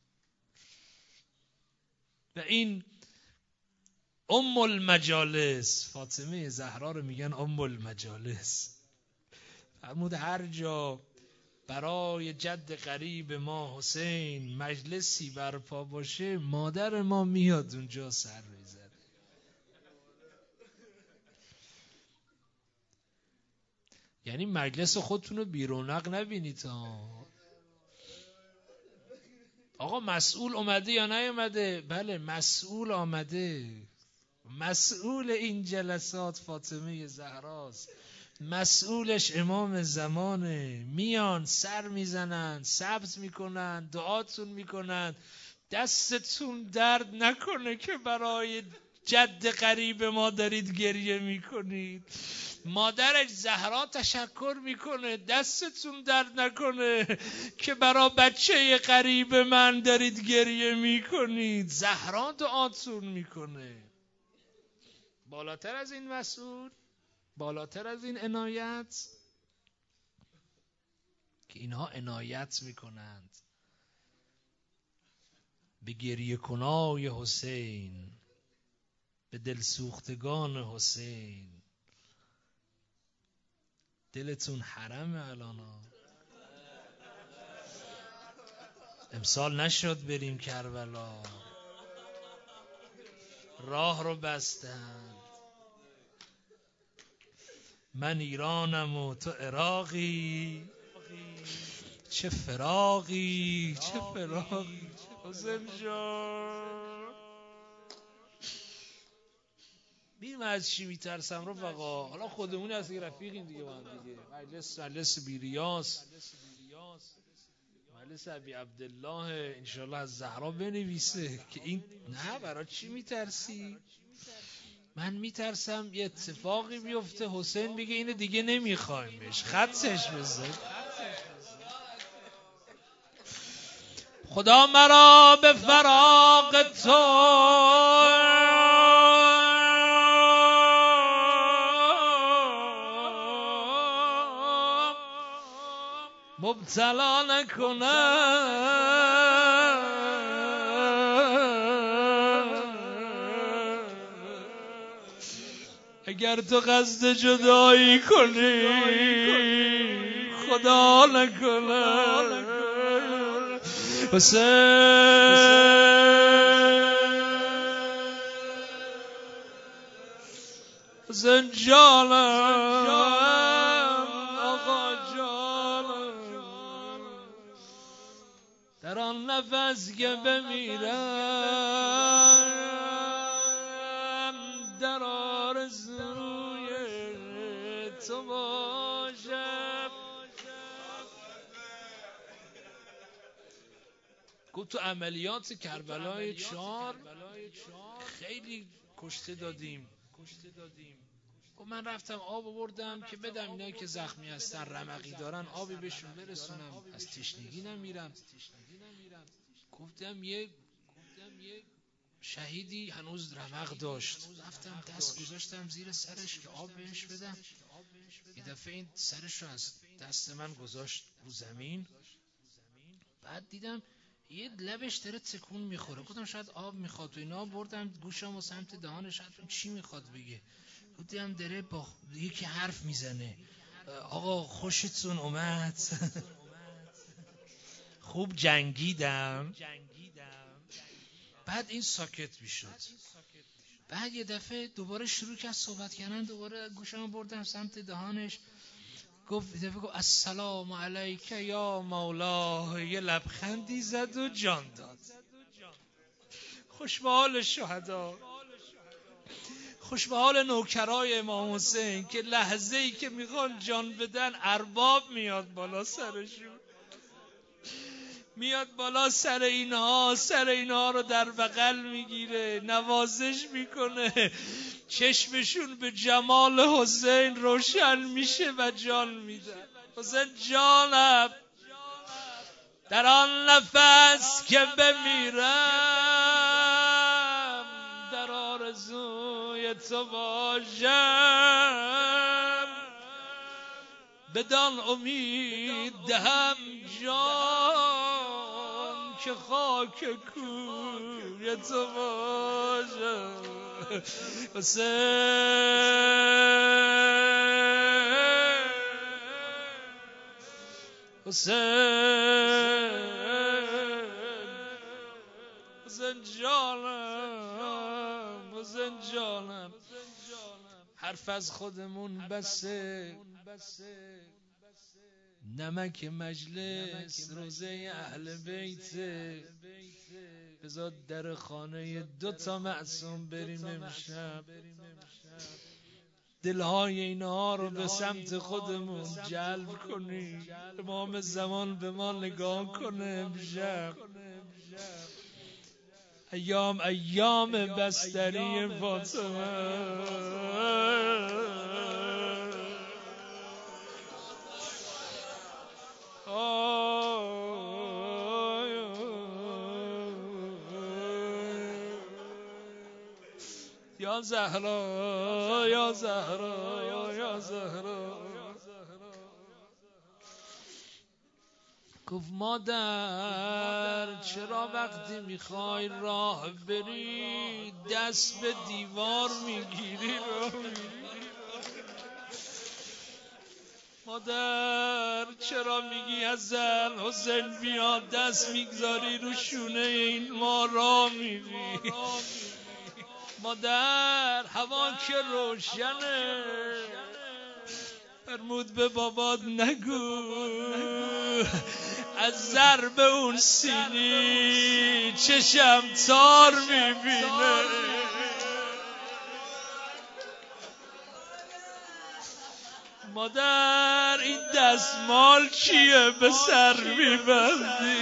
و این ام المجالس، فاطمه زهرا رو میگن ام المجالس. فرمود هر جا برای جد قریب ما حسین مجلسی برپا باشه مادر ما میاد اونجا سر میزنه. یعنی مجلس خودتون رو بیرونق نبینید ها. آقا مسئول اومده یا نیومده؟ بله مسئول آمده. مسئول این جلسات فاطمه زهراست، مسئولش امام زمانه. میان سر میزنن، ثبت میکنن، دعاتون میکنن. دستتون درد نکنه که برای جد قریب ما دارید گریه میکنید. مادرش زهرا تشکر میکنه دستتون درد نکنه که برای بچه قریب من دارید گریه میکنید. زهرا دعاتون میکنه. بالاتر از این مسئول، بالاتر از این عنایت، که اینها عنایت میکنند به گریه کنای حسین، به دلسوختگان حسین. دلتون حرمه الان ها. امسال نشد بریم کربلا، راه رو بستن. من ایرانم و تو عراقی، چه فراقی چه فراقی حسین جان. بیم از چی میترسم رفقا؟ حالا خودمونی از که رفیقیم دیگه با هم دیگه. مجلس مجلس بیریاس، مجلس ابی عبدالله انشالله از زهرا بنویسه که این نه. برای چی میترسی؟ من میترسم یه اتفاقی بیفته حسین بگه اینو دیگه نمیخوایمش، خطش بزن. خدا مرا به فراق تو مبتلا نکنه. اگر تو قصد جدایی کنی خدا نکنه. حسین حسین جانم آقا جانم نفس که بمیرم در آرزوی تو باشم. گفت تو عملیات کربلای چهار خیلی کشته دادیم. گفت من رفتم آب آوردم که بدم اینایی که زخمی هستن رمقی دارن آبی بهشون برسونم، از تشنگی نمیرم. گفتم یه شهیدی هنوز رمق داشت، رفتم دست گذاشتم زیر سرش که آب بهش بدم. یه دفعه این سرش رو از دست من گذاشت رو زمین. بعد دیدم یه لبش داره تکون میخوره. گفتم شاید آب میخواد و اینا. بردم گوشم و سمت دهانش چی میخواد بگه. دیدم داره با یکی حرف میزنه. آقا خوشتون اومد؟ خوب جنگیدم. بعد این ساکت میشد. بعد یه دفعه دوباره شروع کرد صحبت کردن. دوباره گوشم بردم سمت دهانش. گفت دفعه گفت السلام علیک یا مولا. یه لبخندی زد و جان داد. خوش به حال شهدا، خوش به حال نوکرای امام حسین که لحظه ای که میخوان جان بدن ارباب میاد بالا سرشون، میاد بالا سر اینها، سر اینها رو در بغل میگیره، نوازش میکنه، چشمشون به جمال حسین روشن میشه و جان میدن. حسین جانم در آن نفس که بمیرم در آرزوی تو باشم. بدان امید دهم جان که خاک کوی تو باشم. حسین حسین حسین جانم، حسین جانم. حرف از خودمون بسه، نمک مجلس روزه اهل بیته. بذار در خانه دو تا معصوم بریم امشب، دلهای اینها رو به سمت خودمون جلب کنیم. امام زمان به ما نگاه کنه امشب. ایام ایام بستری فاطمه. یا زهرا یا زهرا یا زهرا. گفت مادر چرا وقتی میخوای راه بری دست به دیوار میگیری؟ مادر چرا میگی حسن حسین بیا دست میگذاری رو شونه این ما راه میری؟ مادر هوا که روشنه، فرمود به بابات نگو از ضرب اون سینی چشم تار میبینه. مادر این دستمال چیه به سر میبندی؟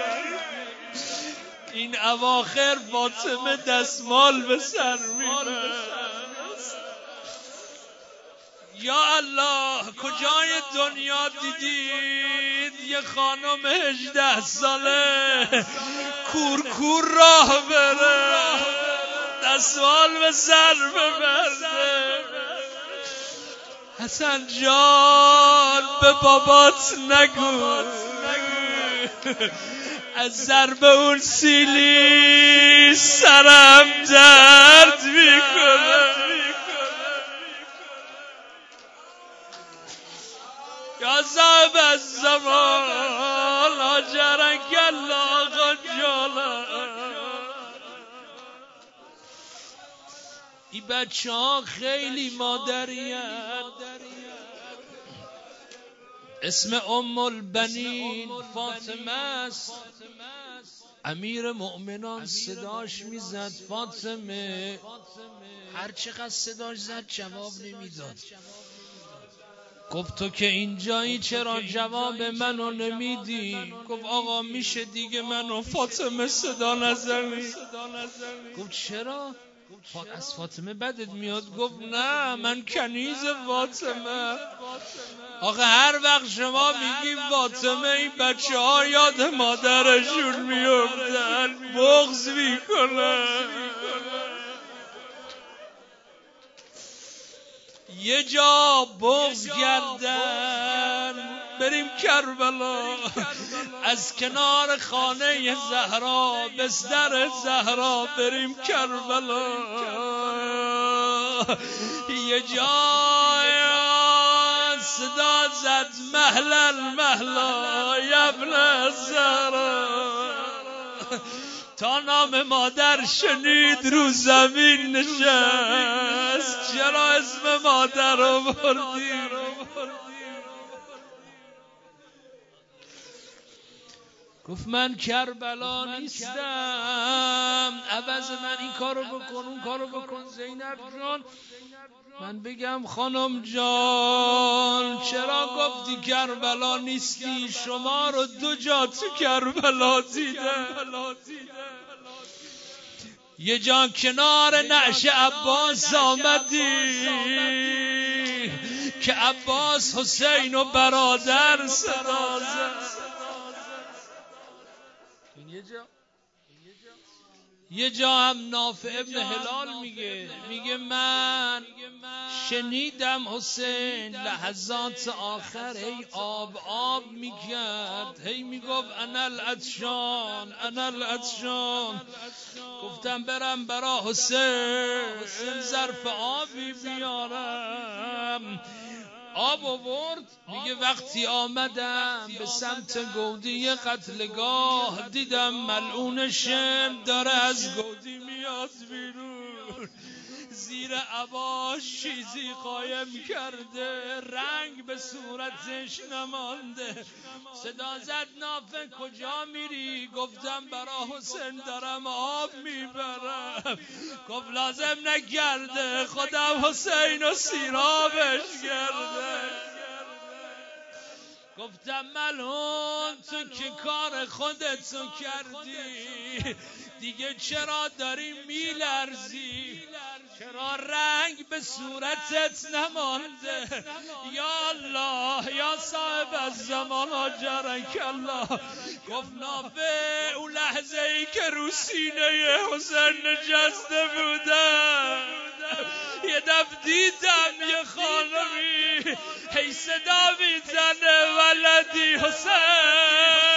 این اواخر فاطمه دستمال به سر میبند. یا الله کجای دنیا دیدید یه خانم هجده ساله کور کور راه بره دستمال به سر ببنده؟ حسن جان به بابات نگو از ضرب اون سیلی سرم درد میکنه. یا صاحب الزمان آجرک الله خجاله. این بچه ها خیلی مادرین. اسم ام البنین فاطمه است. امیر مؤمنان صداش میزد فاطمه، هر چقدر صداش زد جواب نمیداد. گفت تو که اینجایی چرا جواب منو نمیدی؟ گفت آقا میشه دیگه منو فاطمه صدا نزنی؟ گفت چرا؟ از فاطمه بدت میاد؟ گفت نه من کنیز فاطمه. آخه هر وقت شما میگی فاطمه این بچه ها یاد مادرشون میافتن، بغض میکنه. یه جا بغض کردن بریم کربلا، از کنار خانه زهرا بستر زهرا بریم کربلا. یه جا صدا زد مهلا مهلا یبن زهرا، تا نام مادر شنید رو زمین نشست. چرا اسم مادر رو بردی؟ گفت من کربلا نیستم، عوض من این کارو بکن اون کارو بکن. زینب جان من بگم خانم جان چرا گفتی کربلا نیستی؟ شما رو دو جا تو کربلا دیدم. یه جا کنار نعش عباس آمدی که عباس حسین و برادر صدا زد. یه جا هم نافع ابن هلال میگه میگه من شنیدم حسین لحظات آخر هی آب آب میکرد، هی میگفت انا العطشان انا العطشان. گفتم برم برا حسین ظرف آبی بیارم. آب آورد. میگه وقتی آمدم به سمت گودی قتلگاه دیدم ملعون شم داره از گودی میاد بیرون، زیر عباش چیزی قایم کرده، رنگ به صورتش نمانده. صدا زد نافع کجا میری؟ گفتم برا حسین دارم آب میبرم. گفت لازم نکرده خودم حسین و سیرابش کرده. گفتم ملعون تو که کار خودتو کردی دیگه چرا داری میلرزی؟ چرا رنگ به صورتت نمانده؟ یا الله یا صاحب الزمان آجرک الله. گفت نافع اون لحظه ای که رو سینه حسین نشسته بودم یه دفعه دیدم یه خانمی هی صدا میزنه ولدی حسین